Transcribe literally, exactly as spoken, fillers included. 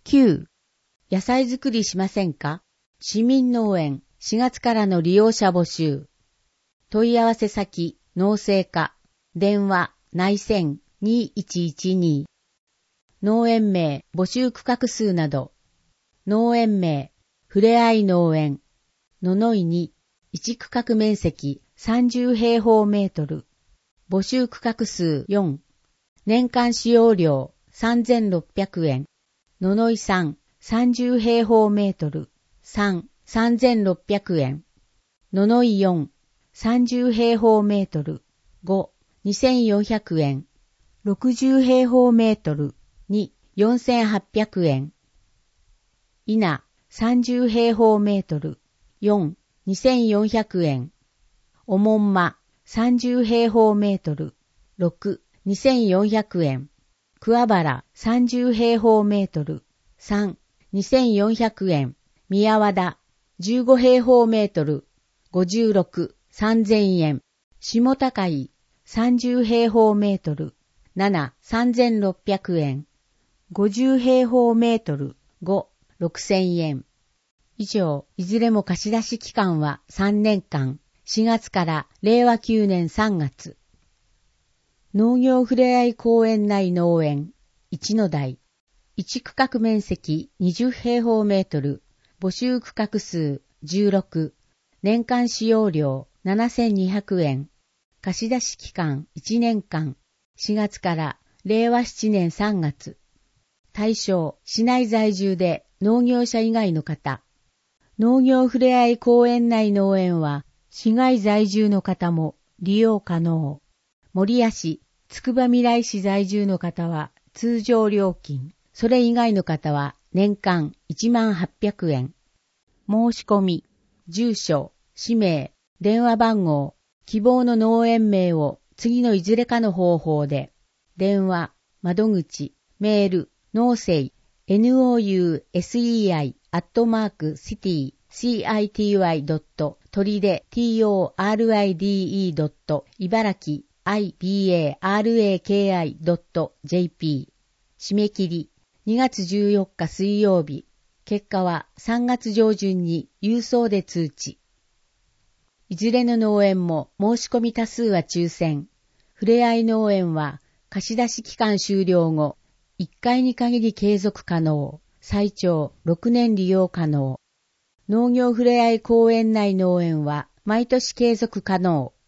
きゅう. 野菜作りしませんか？市民農園しがつからの利用者募集。問い合わせ先農政課、電話内線にいちいちに。農園名募集区画数など。農園名ふれあい農園ののいにいち区画面積さんじゅう平方メートル。募集区画数よん。年間使用料さんぜんろっぴゃくえん。ののいさん、さんじゅう平方メートル。さん、さんぜんろっぴゃくえん。ののいよん、さんじゅう平方メートル。ご、にせんよんひゃくえん。ろくじゅう平方メートル。に、よんせんはっぴゃくえん。いな、さんじゅう平方メートル。よん、にせんよんひゃくえん。おもんま、さんじゅう平方メートル。ろく、にせんよんひゃくえん。くわばら、さんじゅう平方メートル。さん、にせんよんひゃくえん。宮和田、じゅうご平方メートル。ごじゅうろく、さんぜんえん。下高井、さんじゅう平方メートル。なな、さんぜんろっぴゃくえん。ごじゅう平方メートル。ご、ろくせんえん。以上、いずれも貸出期間はさんねんかん、しがつかられいわきゅうねんさんがつ。農業ふれあい公園内農園、一の台。いち区画面積にじゅう平方メートル。募集区画数じゅうろく。年間使用料ななせんにひゃくえん。貸出期間いちねんかん、しがつかられいわななねんさんがつ。対象、市内在住で農業者以外の方。農業ふれあい公園内農園は、市外在住の方も利用可能。守谷市、つくばみらい市在住の方は通常料金。それ以外の方は年間いちまんはっぴゃくえん。申し込み、住所、氏名、電話番号、希望の農園名を次のいずれかの方法で、電話、窓口、メール、農政、nousei アットマーク city city ドット取手 toride ドット茨城 ibaraki ドット jp 締め切りにがつじゅうよっか水曜日。結果はさんがつ上旬に郵送で通知。いずれの農園も申し込み多数は抽選。ふれあい農園は貸出期間終了後、いっかいに限り継続可能。最長ろくねん利用可能。農業ふれあい公園内農園は毎年継続可能。